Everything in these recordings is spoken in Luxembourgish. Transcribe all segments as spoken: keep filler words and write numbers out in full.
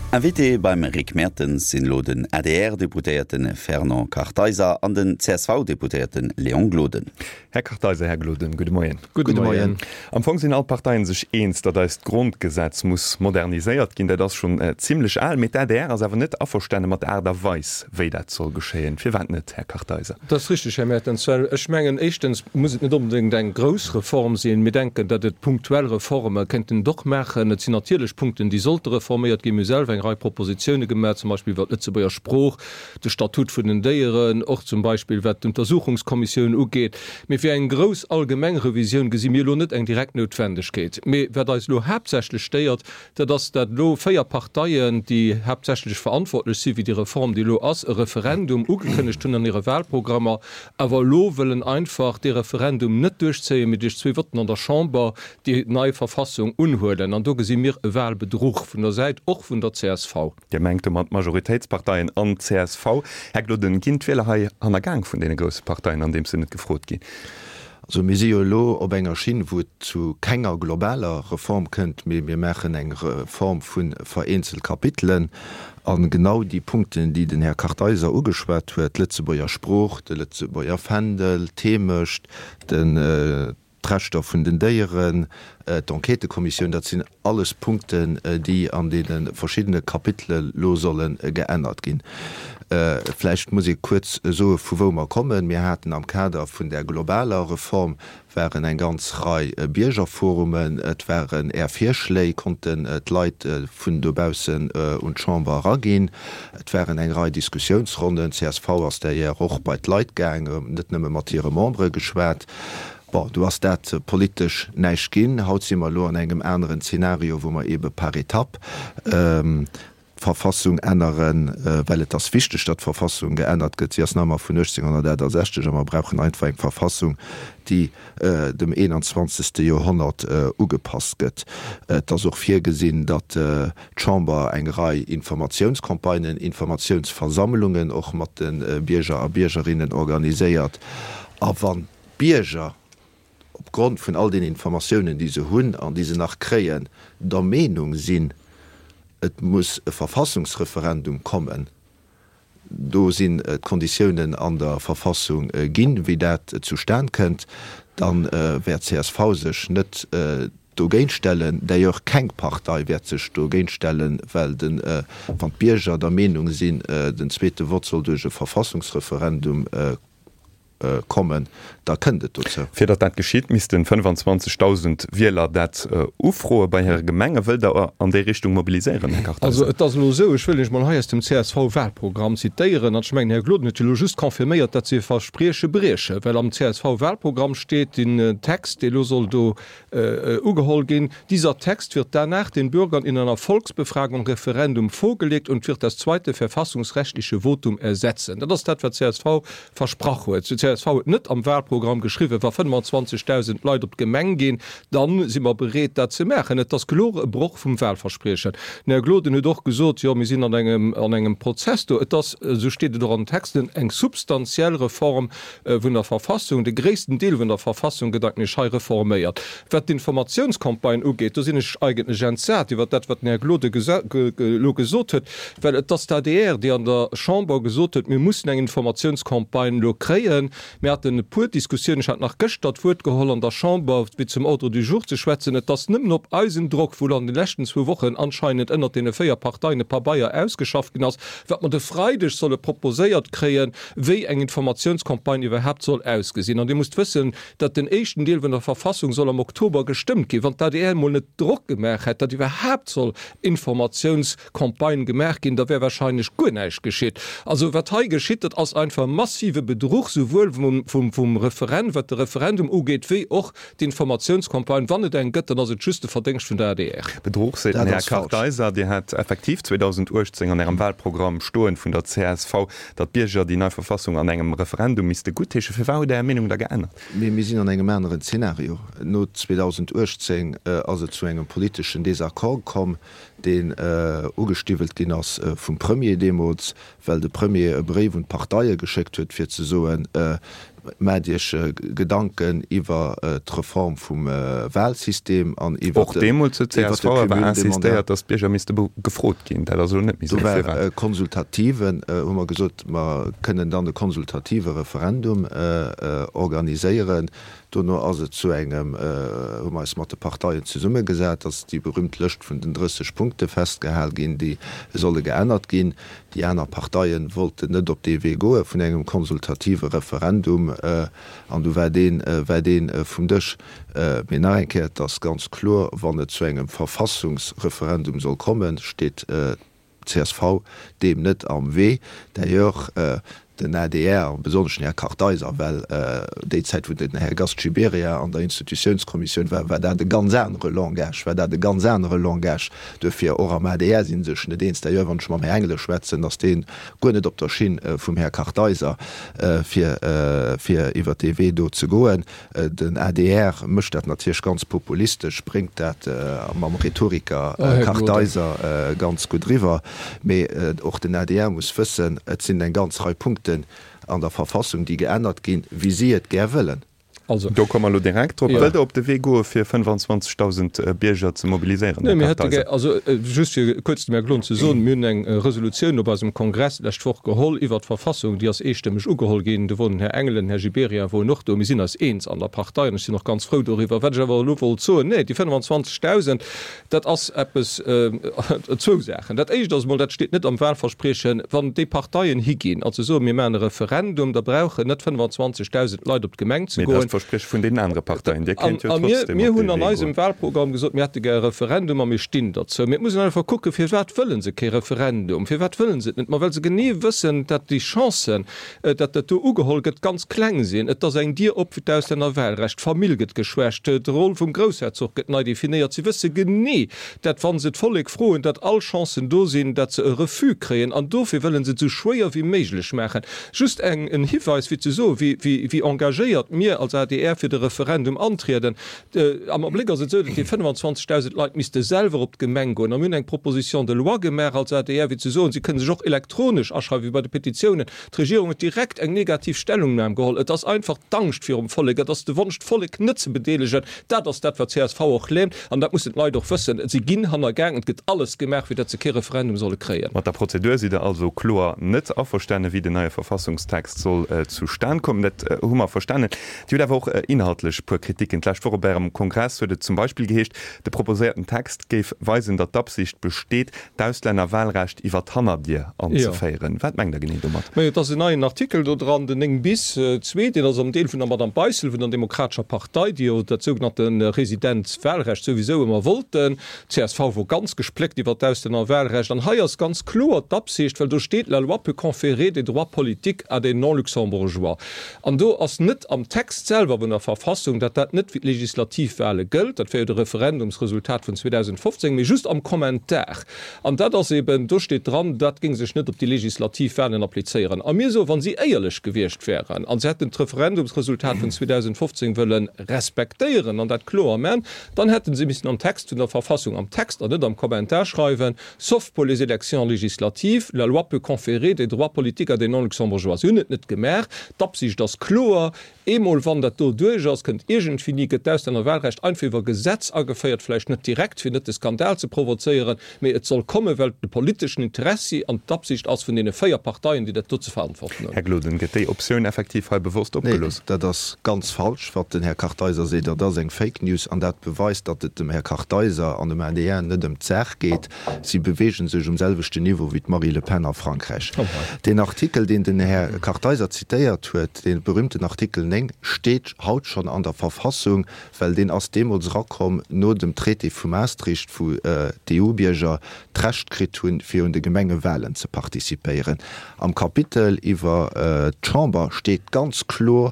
Invité beim Rick Mertens sind lo den A D R-Deputierten Fernand Karteiser an den C S V-Deputierten Leon Gloden. Herr Karteiser, Herr Gloden, guten Morgen. Guten Morgen. Am Anfang sind alle Parteien sich eins, dass das Grundgesetz muss modernisiert gehen, das schon äh, ziemlich alt mit A D R, also aber nicht aufverstanden, mit er da weiß, wie das soll geschehen. Wie weit nicht, Herr Karteiser? Das ist richtig, Herr Mertens. Ich meine, erstens muss es nicht unbedingt eine große Reform sein. Wir denken, dass es punktuelle Reformen könnten doch machen. Es sind natürlich Punkte, die sollten reformiert gehen. Wir selber eine Reihe Propositionen gemacht, zum Beispiel wird Lützeburger Spruch, das Statut von den Dieren, auch zum Beispiel, was die Untersuchungskommission angeht. Wir für eine große allgemeine Revision gesehen mir nicht eine direkt notwendig geht. Wir wer da nur hauptsächlich steuert, dass das lo vier Parteien, die hauptsächlich verantwortlich sind, wie die Reform, die lo als Referendum angekündigt haben an ihre Wahlprogramme, aber lo wollen einfach die Referendum nicht durchziehen mit den zwei Worten an der Chamber die neue Verfassung unholen. Und da gesehen wir einen Wahlbetrug von der Seite, auch von der C S V. Der mengte mat Majoritätsparteien an C S V Gloden Kindwählerhai an der Gang von den großen Parteien an dem sie nicht gefrot gehen. Also Mesiolo op enger Schien wo zu kenger globaler Reform könnt mir wir machen eng Reform vun Vereinzelkapitelen an genau die Punkte, die den Herr Karteiser ugeschwert huet, Lützeburger Spruch, de Lützeburger Fendel, Themischt, den äh, Trestoff von den Dieren, äh, die Enquetekommission, das sind alles Punkte, äh, die an denen verschiedene Kapitel los sollen äh, geändert gehen. Äh, vielleicht muss ich kurz äh, so von wo wir kommen. Wir hatten am Kader von der globalen Reform wären ein ganz Reihe äh, Bürgerforumen, es wären eher Vorschläge, konnten äh, die Leute äh, von Dobausen äh, und Chamber rangehen. Es wären eine Reihe Diskussionsrunden, C S V aus der ja auch bei den Leuten gegangen, nicht nur mit ihren Membern geschwert. Boah, du hast dat äh, politisch neisch gin, haut si mal lo an engem anderen Szenario, wo man eben par Etappe ähm, Verfassung ändern, äh, weil et das fichte Stadt Verfassung geändert gët Nammer vun neunzehnhundertsechzig, man brauchen einfach eng Verfassung, die äh, dem einundzwanzigsten Jahrhundert äh, ugepasst gëtt. Äh, das auch fir gesinn, dat äh, Chamber eng Reihe Informationskampagnen, Informationsversammlungen och mat den äh, Bierger a Biergerinnen organiséiert. A wann Bierger aufgrund von all den Informationen, die sie hun an diese nach kreen, der Meinung sind, es muss ein Verfassungsreferendum kommen. Da sind äh, Konditionen an der Verfassung äh, gehen, wie das äh, zustande kommt, dann äh, wird C S V sich nicht äh, dagegen stellen, der ja auch keine Partei wird sich dagegen stellen, weil den äh, von Bürger der Meinung sind, äh, den zweiten Wurzel durch ein Verfassungsreferendum äh, kommen, da könntet dazu. Für das das geschieht, müssten fünfundzwanzigtausend Wähler das äh, aufrufen bei ihrer Gemenge, will da an der Richtung mobilisieren. Also das ist nur so, ich will nicht mal hier aus dem C S V-Wahlprogramm zitieren, und ich meine, Herr Gloden hat just konfirmiert, dass sie versprechen brechen, weil am C S V-Wahlprogramm steht in äh, Text, der soll da äh, ugeholt gehen. Dieser Text wird danach den Bürgern in einer Volksbefragung Referendum vorgelegt und wird das zweite verfassungsrechtliche Votum ersetzen. Das ist das, was C S V versprochen hat. C S V net am Wahlprogramm geschrieben, war fünfundzwanzigtausend Leute op Gemeng gehen, dann sind wir bereit, dat zu machen. Das gelore Bruch vom Wahlversprechen. Der Gloden hat doch gesagt, ja, wir sind an einem, an einem Prozess, das, so steht da an Texten, eng substanzielle Reform äh, von der Verfassung, den größten Teil von der Verfassung gedanklich reformiert. Was die Informationskampagne angeht, da sind ich eigentlich entzerrt über das, was Herr Glode gesagt hat, weil das der D R, die an der Chamber gesagt hat, wir müssen eine Informationskampagne kreieren. Wir hatten eine pure Diskussion, ich hatte nach gestern fortgeholt an der Chamber, wie zum Auto du Jour zu schwätzen, das nimmt noch Eisendruck, wo dann die letzten zwei Wochen anscheinend ändert den vier Parteien ein paar Bayer ausgeschafft hast, wird man de Freitag soll proposiert kreieren, wie eine Informationskampagne überhaupt soll ausgesehen. Und ihr müsst wissen, dass den ersten Teil von der Verfassung soll am Oktober gestimmt gehen, und da die mal nicht Druck gemerkt hat, dass überhaupt soll Informationskampagnen gemerkt gehen, da wäre wahrscheinlich gut nicht geschieht. Also was hier geschieht, das als einfach massive Bedruck, sowohl vom, vom, vom Referendum, was der Referendum angeht, wie auch die Informationskampagne, wann es ein Götter, also just verdenkst von der A D R. Bedruck sieht Herr Karteiser, der hat effektiv zweitausendachtzehn an einem Wahlprogramm stehen von der C S V, dass Bürger die neue Verfassung an einem Referendum ist gut, für war der Meinung da geändert. Wir, wir sind an einem anderen Szenario. Nur zweitausendachtzehn, äh, also zu einem politischen Desakkord kommen, den äh, ugestiefelt gin ass äh, vum Premier Demos, weil de Premier Brief und Parteiie geschickt huet fir ze soen äh, medische Gedanken iwwer äh, d' Reform vum äh, Wahlsystem an iwwer dat Bierger mis gefrot gin, net äh, konsultativen hummer äh, gesot ma können dann de konsultative Referendum äh, äh, organiiséieren. Donno as zu engem äh, mat de Parteiien ze summe gesät, dats die berrümt Lëcht vun den dreißig Punkte festgehel gin, die solle geändert gin. Die einer Parteiien wollte net op D W goe vun engem konsultative Referendum äh, an du wär den, äh, den äh, vum Dëch äh, Menarket das ganz klar, wann net zu engem Verfassungsreferendum soll kommen, steht äh, C S V dem net am Weh, der joch äh, den A D R besonschen Herr Karteiser, well äh, déi Zeit wo den Herr Gastsiberia an der Institutionskommission war, war dat de ganz andere Langage, war dat de ganz andere Langage de fir or am A D R sinn sech Dienst der Jowan schon ma engle schwätzen, ass den go net op der Schien äh, vum Herr Karteiser äh, fir äh, fir iwwer T V do ze goen. Äh, den A D R mëcht dat natierch ganz populistisch, bringt dat äh, am Rhetoriker äh, Karteiser äh, ganz gut riwer, méi äh, och den A D R muss fëssen, et sinn en ganz drei Punkte an der Verfassung, die geändert gin, wie sie et ger willen. Also da kann man lo direkt op ja. op de Wego fir fünfundzwanzigtausend äh, Bierger zu mobilisieren. Nee, hätte, also äh, just kurz mehr Grund zu so mün eng äh, Resolution op aus dem Kongress dercht vor geholl iwwer Verfassung, die as estimmech ugehol gehen, de wurden Herr Engelen, Herr Siberia, wo noch do sinn als eins an der Partei sie noch ganz froh darüber lo zo nee die fünfundzwanzigtausend dat ass Apps äh, zo sagen. Dat echt das mal dat steht net am Wahlversprechen van de Parteien higin. Also so mir mein Referendum da brauche net fünfundzwanzigtausend Leute op Gemeng zu go. Von den anderen Parteien mir hun an im Wahlprogramm gesot mir Referendum am mir stehen dazu mir muss einfach gucken fir wat füllen se ke Referendum fir wat füllen se net weil se genie wissen dat die Chancen äh, dat der ugeholget ganz kleng sinn et das eng dir op wie aus der Wahlrecht familieget geschwächte de Rolle vum Großherzog get neu definiert sie wisse genie dat wann se vollleg frohen dat all Chancen dosinn dat ze e Refu kreen an dofir willen se zu schwer wie meiglech machen just eng en Hinweis wie ze so wie wie wie engagiert mir als A D R fir de Referendum antreden. Äh, am Blicker se so, die fünfundzwanzigtausend Leiit miste selber op Gemeng go am eng Proposition de loi gemer als A D R wie zu so sie können sich auch elektronisch erschreiben wie bei de Petitionen die Regierung direkt eng negativ Stellungnahme geholt. Das einfach dankcht fir um Folleger, dass de wuncht volle Knütze bedelegen, dat das dat C S V auch lebt an dat muss Leute doch wissen sie gin han gang und get alles gemerk wie dat ze Referendum solle kreieren. Der Prozedur sie also klar net aufverstände wie de neue Verfassungstext soll äh, zu stand kommen net äh, hummer verstanden. Die auch äh, inhaltlich pur Kritiken vor beim Kongress würde zum Beispiel gehecht der proposierten Text gef weisen dat Absicht besteht d'ausländer Wahlrecht iwwer Hammer dir anzufeieren ja. der gene das in einen Artikel dran den eng bis zwe den am Deel vun Madame Beisel vun der demokratischer Partei die der sogenannten Residenzwahlrecht sowieso immer wollten C S V wo ganz gespleckt iwwer d'ausländer Wahlrecht an haiers ganz klar d'Absicht weil du steht la loi peut conférer des droits politiques à des non-luxembourgeois an du ass net am Text selber in der Verfassung, dat dat net wie Legislativwahle gilt, dat fir de Referendumsresultat von zweitausendfünfzehn mir just am Kommentar. An dat das eben du steht dran, dat ging sech net op die Legislativwahlen appliieren. Am mir so wann sie eierlich gewircht wären. An sie hätten Referendumsresultat von zweitausendfünfzehn wollen respektieren an dat klar man, dann hätten sie miss am Text in der Verfassung am Text an net am Kommentar schreiben, sauf pour les élections législatives, la loi peut conférer des droits politiques à des non-luxembourgeois. net net gemerk, dat sich das klar Emol van dat duerchs kënnt egent fini getest an der Wahlrecht einfiwer Gesetz ageféiert flech net direkt fir net de Skandal ze provozeieren, méi et soll komme well de politischen Interesse an d'Absicht ass vun de Féierparteien, die dat ze verantworten. Herr Gloden get déi Opioun effektiv he bewusst opgelos. Nee, dat das ganz falsch wat den Herr Karteiser se, dat dats eng Fake News an dat beweist, dat et dem Herr Karteiser an dem N D R net dem Zerch geht, sie bewegen sech um selvechte Niveau wie Marie Le Pen a Frankreich. Oh, den Artikel, den den Herr Karteiser zitéiert huet, den berühmten Artikel neng steht haut schon an der Verfassung, weil den aus dem uns rakom no dem Treaty vu Maastricht vu äh, D U-Bierger Trechtkrit hun fir hun de Gemenge Wahlen zu partizipieren. Am Kapitel iwwer äh, Chamber steht ganz klar,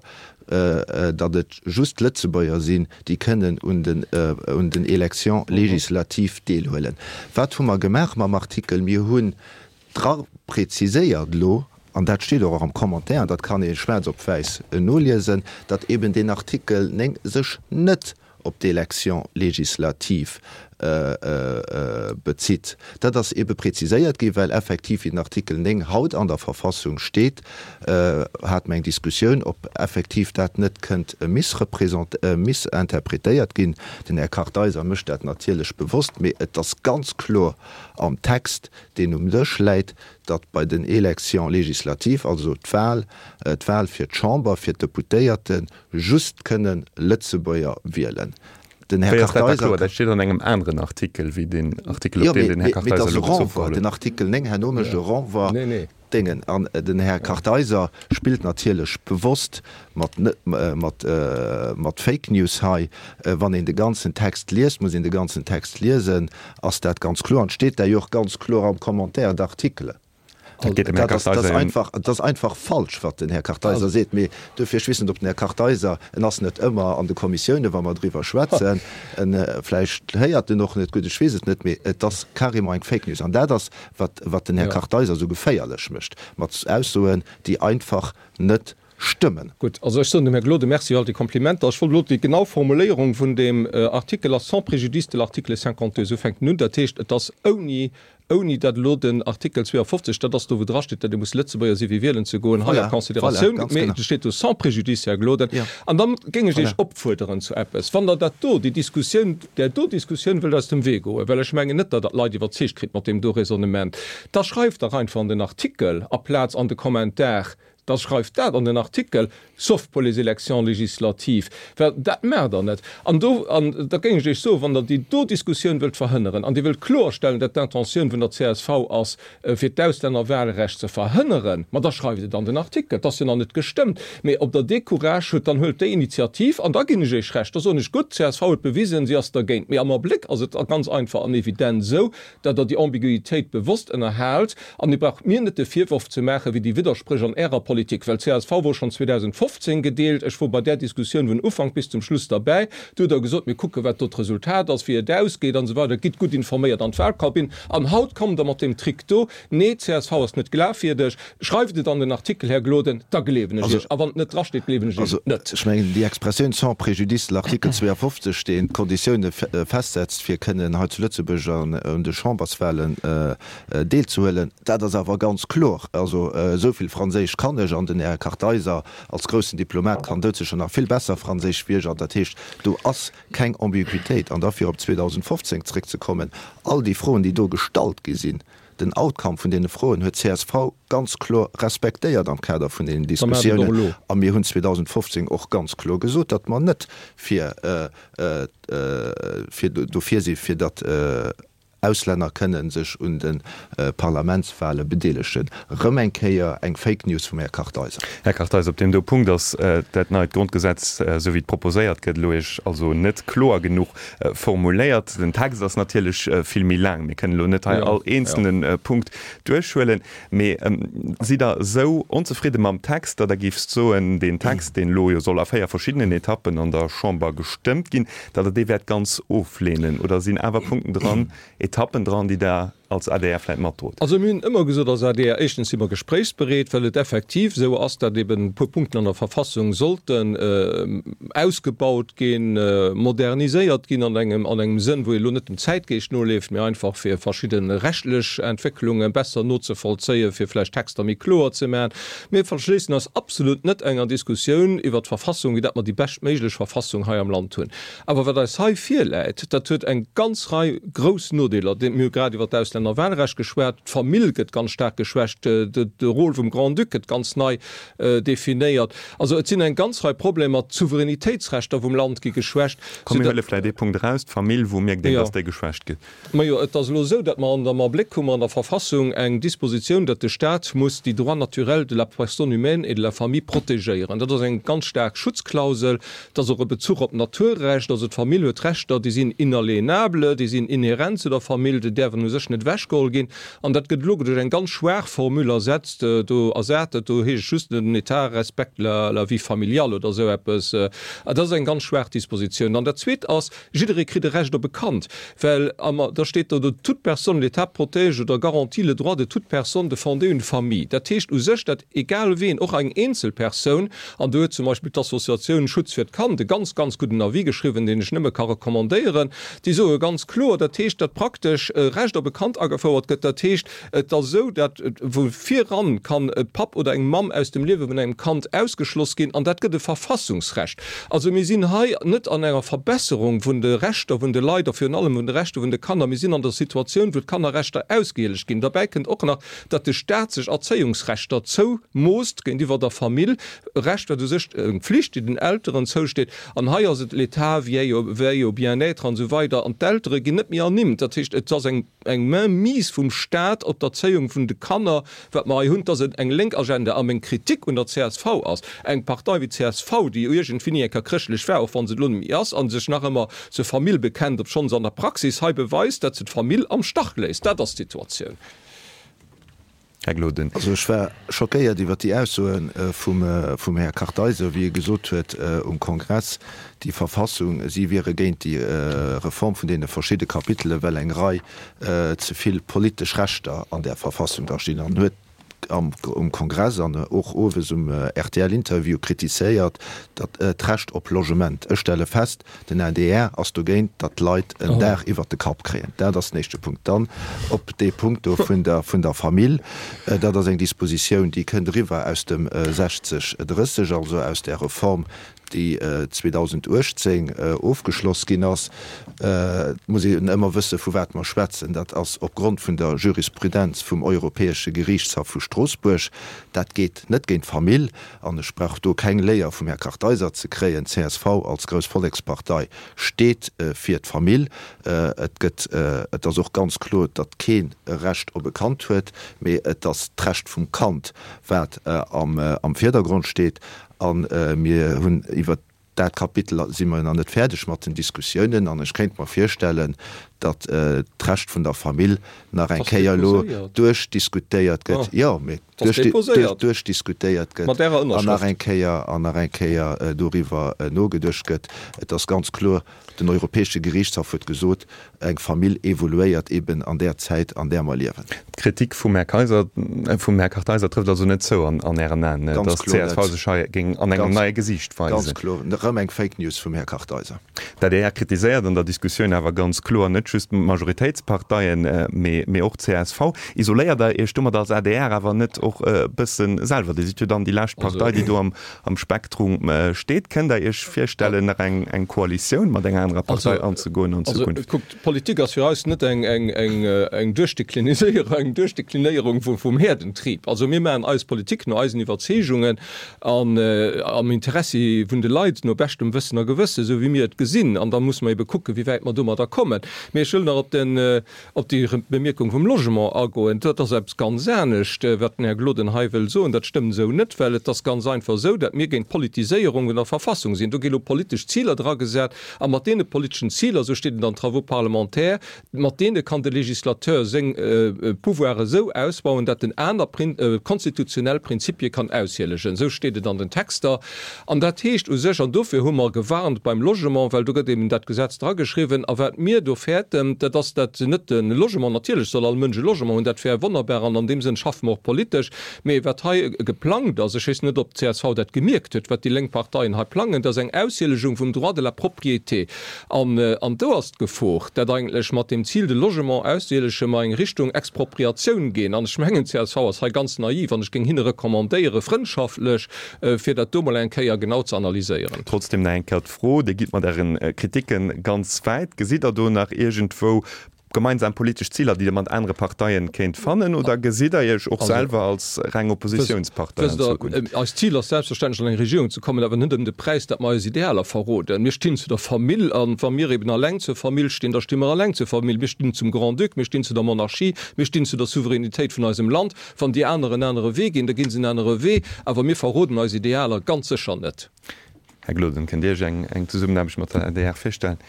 äh, dat et just Letzebäier sinn, die können und den, äh, und den Elektion legislativ deelhullen. Wat hummer gemerk am Artikel mir hunn tra präziséiert lo, an dat steht auch am Kommentar, dat kann e Schwärz opweis no lesen, dat eben den Artikel neng sech net op die Elektion legislativ äh, äh, bezieht. Dat das eben präziséiert gi, weil effektiv in Artikel neng haut an der Verfassung steht, äh, hat meng Diskussion, ob effektiv dat net könnt äh, missrepräsent äh, missinterpretéiert gin, den Herr Karteiser mischt dat natürlich bewusst mir das ganz klar am Text, den um dech leit, dat bei den Elektionen legislativ, also d'Wahl äh, fir d'Chamber fir Deputéierten just können Lützebäuer wählen. Den Herr Karteiser, das steht an engem anderen Artikel wie den Artikel ja, den, den Herr Karteiser war, den Artikel neng Herr Nome ja. war nee, nee. Dingen an äh, den Herr Karteiser spielt natürlich bewusst mat mat äh, mat Fake News ha äh, wann in den ganzen Text liest, muss in den ganzen Text lesen, ass dat ganz klar an steht der joch ganz klar am Kommentar d'Artikel. Also, das, das, einfach, das einfach falsch wat den Herr Karteiser seht mir dufir schwissen op den Herr Karteiser en ass net immer an de Kommissionune, wann man drüber schwätzen enfleisch äh, heiert noch net gute Schweset net mé das karim eng Fake News an der das wat wat den Herr ja. Karteiser so geféierlech mischt mat aussoen die einfach net stimmen. Gut, also ich sonde Glode Merci die Komplimente. Ich wollte die genau Formulierung von dem äh, Artikel sans préjudice de l'article cinquante so fängt nun der Text das oni oni dat lo den Artikel zweiundfünfzig dat das du dra steht, du muss letzte bei sie wählen zu go ja, Konsideration voilà, steht du sans préjudice Herr Gloden ja. Und dann ging ich voilà. opforderen zu Apps van der dat die Diskussion der do Diskussion will aus dem Weg go, weil ich menge net dat Leute wat kriegt mit dem do Resonement. Da schreibt da rein von den Artikel a Platz an de Kommentar. Das schreibt dat an den Artikel soft Poliselektion legislativ dat Mäder net an da ging ich so wann der die do Diskussion wild verhinderen an die will klarstellen dat d'intention vun der C S V als äh, fir d'ausländer Wahlrecht zu verhinderen man da schreibt dann den Artikel das sind an net gestimmt me op der Decourage dann hüllt der Initiativ an da ging ich recht so nicht gut C S V bewiesen sie as der Gen mir am Blick also ganz einfach an evident so dat er die Ambiguität bewusst erhält an die braucht mir net de Vierwurf zu machen wie die Widersprecher an Ärer Politik, weil C S V wo schon zweitausendfünfzehn gedeelt, ich war bei der Diskussion von Ufang bis zum Schluss dabei, du da gesagt mir gucke wat dort Resultat aus wie der ausgeht und so weiter geht gut informiert an Verkabin am Haut kommt er mit dem Trikto nee C S V ist nicht klar für dich schreibt dann den Artikel Herr Gloden da geleben also, aber nicht dra steht leben also, ich mein, die Expression sans préjudice l'artikel zweiundfünfzig stehen Konditionen festsetzt wir können heute Lützeburg und de Chambersfällen äh, Deel zu hellen da das aber ganz klar also äh, so viel Französisch kann ich an den Herr Karteiser als größten Diplomat kann dort schon noch viel besser Französisch spielen an der Tisch du hast keine Ambiguität an dafür ab zweitausendfünfzehn zurückzukommen all die Frauen die du Gestalt gesehen den Outcome von denen Frauen hue C S V ganz klar respektiert am Kader von den Diskussionen am mir hun zweitausendfünfzehn auch ganz klar gesucht dat man net für äh, äh, für, du für sie für dat äh, Ausländer können sich und den äh, Parlamentswahle bedeleschen. Römenkeier eng Fake News vom Herr Karteiser. Herr Karteiser, auf dem der Punkt, dass äh, das neue Grundgesetz äh, so wie proposiert geht, logisch, also nicht klar genug äh, formuliert. Den Text ist natürlich äh, viel mehr lang. Wir können nur nicht ja, all einzelnen ja. äh, Punkt durchschwellen. Aber ähm, Sie da so unzufrieden mit dem Text, da gibt es so in den Text, den Lojo soll auf vier verschiedenen Etappen an der Chamber gestimmt gehen, da der die wird ganz auflehnen oder sind aber Punkte dran, Etappen dran, die da als A D R vielleicht mal tot. Also mir immer gesagt, dass A D R erstens immer gesprächsberät, weil es effektiv so ist, dass eben Punkte an der Verfassung sollten äh, ausgebaut gehen, äh, modernisiert gehen an einem, an einem Sinn, wo ihr nicht im Zeitgeist nur lebt, mir einfach für verschiedene rechtliche Entwicklungen besser nutzen vollziehen, für vielleicht Texte mit klar zu machen. Wir verschließen das absolut nicht einer Diskussion über die Verfassung, wie das wir die bestmögliche Verfassung hier im Land tun. Aber wenn das hier viel leid, das wird ein ganz Reihe große Notdeler, den wir gerade über das Wahlrecht geschwert vermilget ganz stark geschwächt de, de Rolle vom Grand Duc ganz neu äh, definiert also sind ein ganz drei Problem Souveränitätsrechte vom Land geschwächt so, Punkt raus Familie wo mir ja. der geschwächt geht ja, das so dass man an der Blick kommen an der Verfassung eng Disposition dat der Staat muss die droit naturel de la personne humaine et de la famille protégieren das ist ein ganz stark Schutzklausel das Bezug auf Naturrecht also Familierechter die sind inalienable die sind inhärent zu der Familie der sich nicht wäschkohl gin an dat gedlo en ganz schwer Formuler setzt äh, du ersätet du he just den etat respekt la, la wie familial oder so etwas äh, das ein ganz schwer Disposition an der zweet aus jikrit recht bekannt weil um, da steht da toute personne l'état protège oder garantie le droit de toute personne de fonder une famille dat techt u sech dat egal wen och eng einzelperson an du zum Beispiel d'Assoziation Schutz fir kann de ganz ganz guten Navi geschrieben den ich nimme kann rekommandieren die so ganz klar der Techt dat praktisch äh, recht bekannt angefordert gëtt der Techt äh, da so dat äh, wo vier ran kann äh, pap oder eng Mam aus dem Leben wenn einem Kant ausgeschloss gehen an dat gët de Verfassungsrecht also mir sinn ha net an enger Verbesserung vun de Rechter vun de Leider für allem und de Rechte vun de Kanner mir sinn an der Situation wo kann der Rechter ausgelig gin dabei kennt auch nach dat de staatsch Erzeungsrechter zo most gen diewer der Familie recht du sech äh, Pflicht die den Älteren zo steht an haier se l'Etat wie bien-être an so weiter an d'ältere gi net mir annimmt dat hicht eng eng mies vum Staat op der Erzeung vun de Kanner wat ma hun sind eng Lenkagenda am eng Kritik und der C S V ass eng Partei wie C S V die urgent finker christlich schwer van se Lunn erst an sich nach immer ze Familie bekennt op schon an der Praxis he beweist dat ze Familie am Stach lässt dat der Situation. Also schwer schockéiert die wat die Aussoen äh, vum äh, vum Herr Karteiser wie gesot huet äh, um Kongress die Verfassung sie wäre géint die äh, Reform von denen verschiedene Kapitele well eng Rei äh, zuviel politisch Rechter an der Verfassung darstehen an huet am um Kongress an och owes um äh, R T L-Interview kritiséiert, dat äh, trcht op Logement. Ech stelle fest, den N D R ass du géint, dat Leiit en oh. der iwwer de Kap kreen. Der das nächste Punkt dann op de Punkt vun der vun der Familie, äh, dat ass eng Dispositionioun, die kën riwer aus dem äh, sechzig dreißig, also aus der Reform, die äh, zweitausendachtzehn äh, aufgeschloss gin ass äh, muss ich immer wüsse vu wat man schwätzen, dat ass opgrund vun der Jurisprudenz vum Europäesche Gerichtshof vu Straßburg dat geht net géint Famill an sprach do kein Leier vum Herr Karteiser ze kreien C S V als Gros Volkspartei steht äh, fir d Famill äh, et gëtt äh, et as auch ganz klar, dat kein Recht op bekannt huet, méi et das Recht vum Kant wat äh, am, äh, am Vordergrund steht an äh, mir hunn iwwer dat Kapitel si man an net fertigg mat den Diskussionen an ich kennt man firstellen, dat äh, d'Recht vun der Familie nach en Keierlo durchdiskutéiert gëtt ja durchdiskutéiert gëtt nach en Keier an en Keier äh, doriwer äh, no gedurcht gëtt et das ganz klar den Europäesche Gerichtshof huet gesot eng Familie evoluéiert eben an der Zeit an der mal liewen. Kritik vum Herr Kaiser äh, vum Herr Karteiser trifft also net zo an an Ä ging an engem neue Gesicht eng Fake News vum Herr Karteiser. Da der er kritisiert an der Diskussion awer ganz klar net just Majoritätsparteien äh, mé och C S V isoléiert der e stummer als A D R awer net och äh, bisssen selber die sieht dann die Lächt Partei, die du am, am Spektrum äh, steht, kennt der ich firstellen eng eng Koalition mat eng andere Partei anzugoen und also, guckt, Politik as net eng eng eng eng durchdeklinisierung durchdeklinierung vu vum Herdentrieb. Also mir man als Politik no Eiseniwwerzechungen an äh, am Interesse vun de Leiit no bestem wëssener Gewësse, so wie mir et gesinn, an da muss man bekucke, wie weit man dummer da kommen. Mir schëllner op den äh, op die Bemerkung vum Logement agoen, dat er selbst ganz ernstnecht äh, wat Herr Gloden heivel so, und dat stimmt so net, weil das ganz einfach so, dat mir gen Politisierung in der Verfassung sind. Du gelo politisch Zieler dra gesät, a mat dee politischen Zieler, so steht in den Travaux parlamentär, mat dee kann de Legislateur seng äh, pouvoire so ausbauen, dat den einer Prin äh, konstitutionell Prinzipie kann aushielegen. So steht an den Texter. An dat hecht u sech an dofir hummer gewarnt beim Logement, weil du gët dem dat Gesetz dra geschrieben, awer mir do fährt, ähm, dat dat net den Logement natürlich soll all Mënsche Logement und dat fir wunderbar an dem sinn schaffen auch politisch, méi wat ha geplant, as sech net op C S V dat gemerkt huet, wat die Lenkparteien ha planen, dats eng Aushelegung vum droit de la propriété an äh, an do hast gefocht, dat eigentlich mat dem Ziel de Logement ausseelesche ma eng Richtung Expropriationun gehen. An schmengen C S V as ha ganz naiv, an ich ging hin rekommandeiere freundschaftlich äh, fir dat Dommel enkeier genau zu analyseieren. Trotzdem enkert froh, de gibt man deren äh, Kritiken ganz weit. Gesit er du nach irgendwo gemeinsam politisch Zieler, die man andere Parteien kennt fannen oder gesit er jech auch also, selber als rein Oppositionspartei äh, als Ziel als selbstverständlich an Regierung zu kommen, aber de Preis dat mal idealer verroten. Wir stehen zu der Familie an Familie eben Leng zur Familie stehen der Stimme Leng zur Familie, wir stehen zum Grand Duc, wir stehen zu der Monarchie, wir stehen zu der Souveränität von unserem Land, von die anderen andere Wege gehen, da gehen sie in andere Weh, aber mir verroten als idealer ganz sicher net. Herr Gloden, kann dir eng eng zu summen mat der feststellen.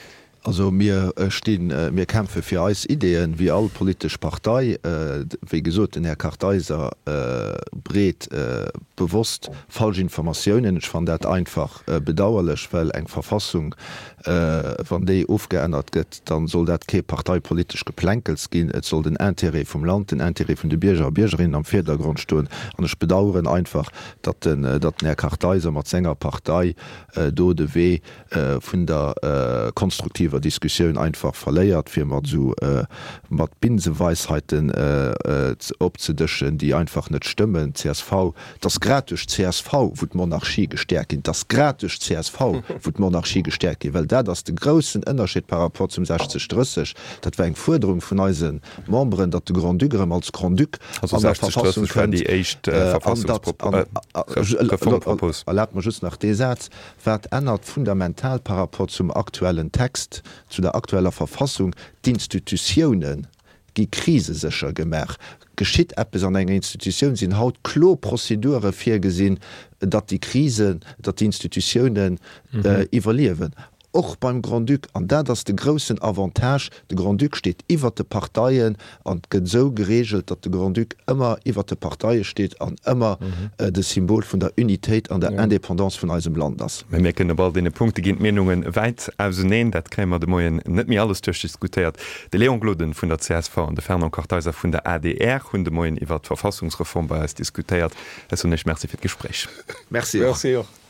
Also mir äh, stehen äh, mir kämpfe für als Ideen wie all politische Partei äh, wie gesot in Herr Karteiser äh, bret äh, bewusst falsche Informationen. Ich fand dat einfach äh, bedauerlich, weil eng Verfassung äh, van de aufgeändert gëtt, dann soll dat ke parteipolitisch geplänkels gin, et soll den Interé vom Land, den Interé von de Bierger Biergerinnen am Vierdergrund stoen. Und ich bedauern einfach, dat den äh, dat Herr Karteiser mat Sänger Partei äh, do de we äh, vun der äh, konstruktiver Diskussion einfach verleiert, fir mat so äh, mat Binseweisheiten äh, äh, opzedeschen, die einfach net stimmen. C S V, das gratis C S V wo Monarchie gestärkt, das gratis C S V wo Monarchie gestärkt, weil da das den großen Unterschied par rapport zum sechzig Strüssig, dat war eng Forderung von eisen Membern, dat de Grand Dugerem als Grand Duc just nach D Satz ändert fundamental par rapport zum aktuellen Text, zu der aktueller Verfassung die Institutionen die Krise secher gemerk. Geschitt Appes an enger Institutionun sinn haut Kloprozedure fir gesinn, dat die Krisen, dat die Institutionen mhm. äh, evaluieren. Och beim Grand Duc an der dats de grossen Avantage de Grand Duc steht iwwer de Parteiien an gët so geregelt, dat de Grand Duc ëmmer iwwer de Parteiie steht an ëmmer mhm. äh, de Symbol vun der Unitéit an der ja. Independance vun eisem Land ass. Wir mecken bald de Punkte ginint Menungen weit ausneen, dat krämer de Moien net mir alles duch diskutiert. De Leongloden vun der C S V an de Fernand Karteiser vun der A D R hunn de Moien iwwer d Verfassungsreform bei diskutiert. Es hun nech Merzi fir d Gespräch. Merci. Merci.